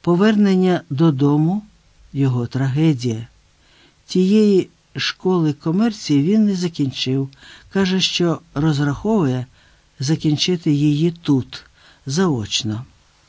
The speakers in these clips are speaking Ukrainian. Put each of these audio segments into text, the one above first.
Повернення додому – його трагедія. Тієї школи комерції він не закінчив. Каже, що розраховує закінчити її тут, заочно.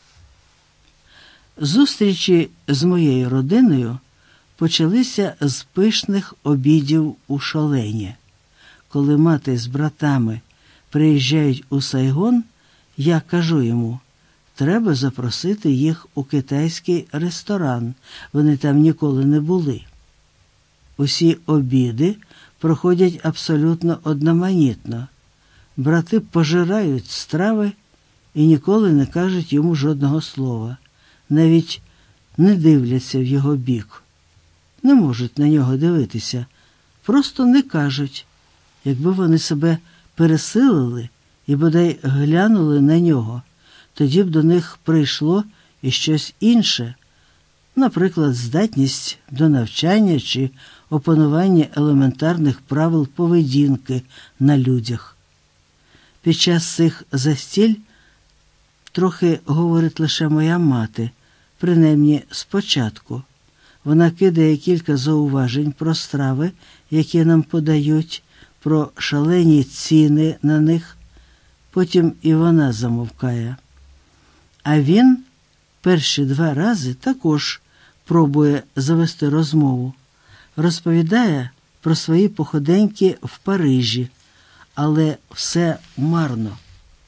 Зустрічі з моєю родиною почалися з пишних обідів у Шолені. Коли мати з братами приїжджають у Сайгон, я кажу йому, треба запросити їх у китайський ресторан, вони там ніколи не були. Усі обіди проходять абсолютно одноманітно. Брати пожирають страви і ніколи не кажуть йому жодного слова, навіть не дивляться в його бік. Не можуть на нього дивитися, просто не кажуть. Якби вони себе пересилили і бодай глянули на нього, тоді б до них прийшло і щось інше, наприклад, здатність до навчання чи опанування елементарних правил поведінки на людях. Під час цих застіль трохи говорить лише моя мати, принаймні спочатку. Вона кидає кілька зауважень про страви, які нам подають, про шалені ціни на них. Потім і вона замовкає. А він перші 2 рази також пробує завести розмову. Розповідає про свої походеньки в Парижі, але все марно.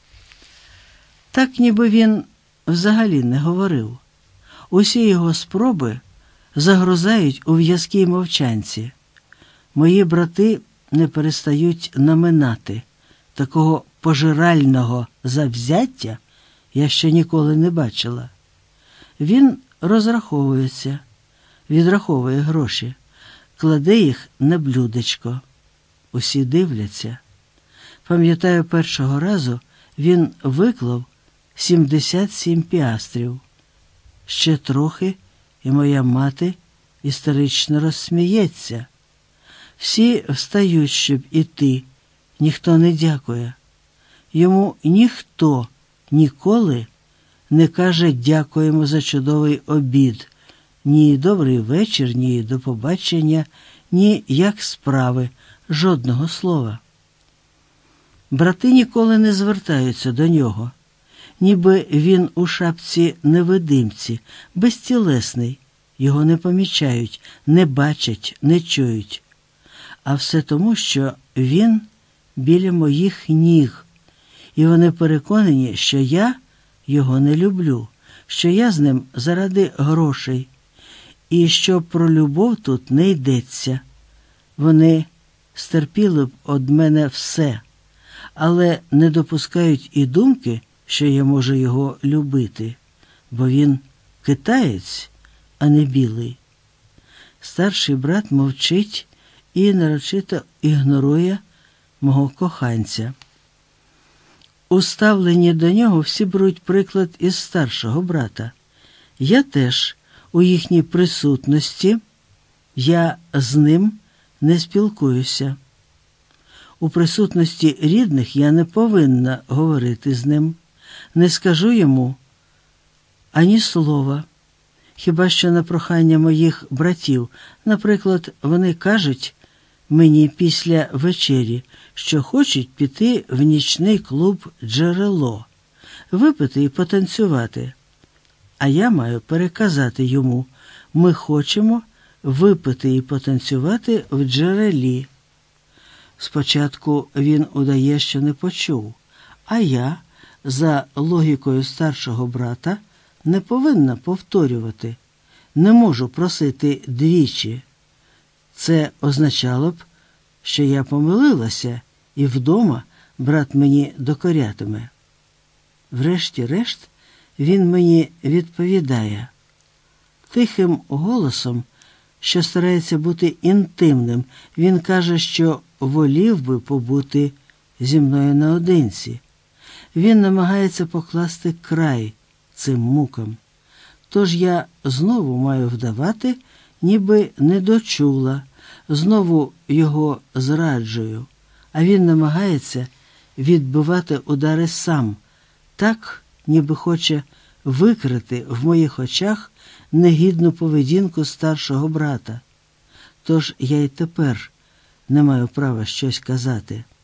Так ніби він взагалі не говорив. Усі його спроби загрузають у в'язкій мовчанці. Мої брати не перестають наминати. Такого пожирального завзяття я ще ніколи не бачила. Він розраховується, відраховує гроші, кладе їх на блюдечко. Усі дивляться. Пам'ятаю, першого разу він виклав 77 піастрів. Ще трохи, і моя мати істерично розсміється. Всі встають, щоб іти. Ніхто не дякує. Йому ніхто ніколи не каже «дякуємо за чудовий обід», ні «добрий вечір», ні «до побачення», ні «як справи», жодного слова. Брати ніколи не звертаються до нього, ніби він у шапці невидимці, безтілесний. Його не помічають, не бачать, не чують. А все тому, що він біля моїх ніг, і вони переконані, що я його не люблю, що я з ним заради грошей, і що про любов тут не йдеться. Вони стерпіли б од мене все, але не допускають і думки, що я можу його любити, бо він китаєць, а не білий. Старший брат мовчить і нарочито ігнорує мого коханця. У ставленні до нього всі беруть приклад із старшого брата. Я теж у їхній присутності, я з ним не спілкуюся. У присутності рідних я не повинна говорити з ним, не скажу йому ані слова, хіба що на прохання моїх братів. Наприклад, вони кажуть мені після вечері, що хочуть піти в нічний клуб «Джерело», випити і потанцювати. А я маю переказати йому, ми хочемо випити і потанцювати в «Джерелі». Спочатку він удає, що не почув, а я, за логікою старшого брата, не повинна повторювати, не можу просити двічі. Це означало б, що я помилилася, і вдома брат мені докорятиме. Врешті-решт він мені відповідає. Тихим голосом, що старається бути інтимним, він каже, що волів би побути зі мною наодинці. Він намагається покласти край цим мукам. Тож я знову маю вдавати, ніби не дочула, знову його зраджую, а він намагається відбивати удари сам, так, ніби хоче викрити в моїх очах негідну поведінку старшого брата. Тож я й тепер не маю права щось казати.